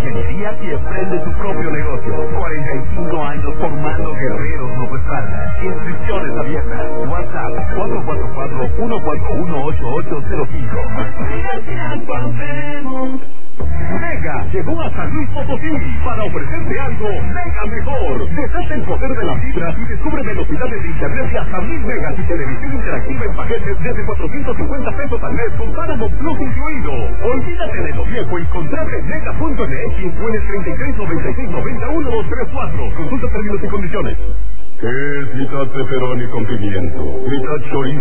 ingeniería y emprende tu propio negocio. 45 años formando guerreros Grupo Estrada. Inscripciones abiertas. WhatsApp 444-141-8805. Mega llegó a San Luis Potosí para ofrecerte algo mega mejor. Deshace el poder de la fibra y descubre velocidades de internet de hasta 1000 megas y televisión interactiva en paquetes desde 450 pesos al mes con Paramount Plus incluido. Olvídate de lo viejo y contrate Mega.mx o en el 3396-91234. Consulta términos y condiciones. ¿Qué es mitad pepperoni con pimiento? Mitad chorizo